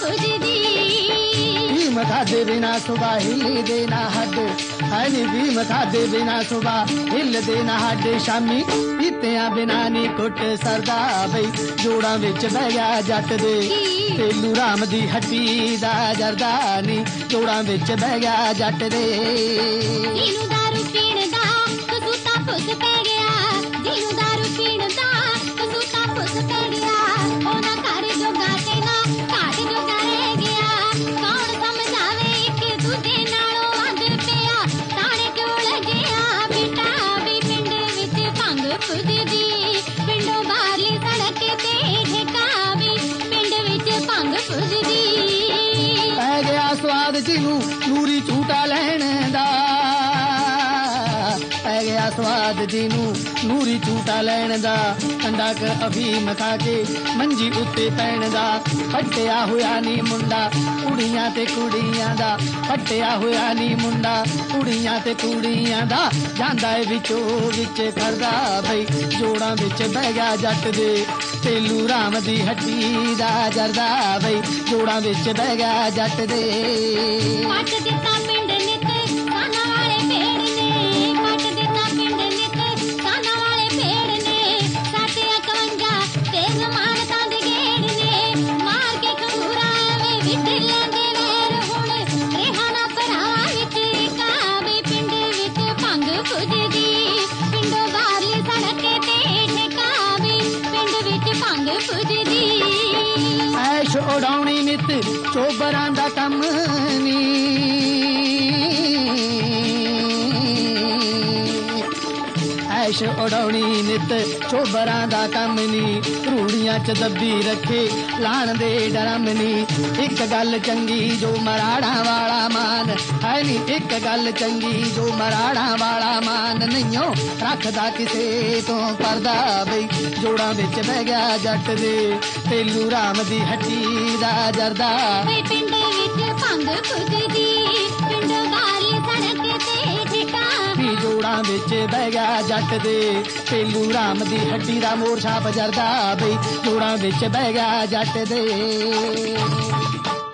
पुजदी भीम खादे बिना सुबह हिल देना हड है नी भीम खादे बिना सुबह हिल देना हड शामी पीतिया बिना नी कुट सरदा बई जोड़ा विच बह गया जट दे तेलू राम दी हड्डी दा जरदा नी जोड़ा विच बह गया जट दे जीनू दारू पीण दा कसूता फुस पै गया जीनू दारू पीण दा कसूता फुस पै गया ओना घर जोगा ते ना घाट जोगा रह गया कौन समझावे एक दूजे नालों वध पिया ताणे क्यों लगया बेटा भी पिंड विच भंग पुजदी पिंडों बाहरली सड़क ते ठेका भी पिंड विच भंग पुजदी पै गया स्वाद जिनू नूरी झूटा लैण दा पै गया स्वाद जिनू नूरी झूटा लैण दा ठंडा कर अफीम खा के मंजी उत्ते पैण दा फट्टिया होया नी मुंडा कुड़ियां ते कुड़ियां दा फट्टिया होया नी मुंडा कुड़ियां ते कुड़ियां दा जांदा ए विचों विच करदा बई जोड़ां विच बह गया जट दे तेलू राम दी हड्डी दा जरदा बई जोड़ां विच बह गया जट दे पट दिता पिंड नित साना वाले पेड़ ने पट दिता पिंड नित साना वाले पेड़ ने 751 तेज मारता दे गेड़ ने मार के खंगूरा वे विच लैंदे वैर हुण रेहा ना भरावां विच कावे पिंड विच भंग पुजदी पिंडों बाहरली सड़क ते ठेकावे पिंड विच भंग पुजदी ऐश उड़ाउणी नित चोबरां दा कम नी ऐश उड़ाउणी नित चोबरां दा कम नी रूड़ियां च दब्बी रखे लाण दे डरम नी एक गल चंगी जो मराड़ा वाला मान है नी एक गल चंगी जो मराड़ा वाला मान नहींओ रखदा किसे तो परदा बई जोड़ां विच बह गया जट दे तेलू राम दी हड्डी दा जरदा वे पिंड विच भंग पुजदी पिंड बाहरली सड़क ते ठेका भी जोड़ां विच बह गया जट दे तेलू राम दी हड्डी दा मोर छाप जरदा बई जोड़ां विच बह गया जट दे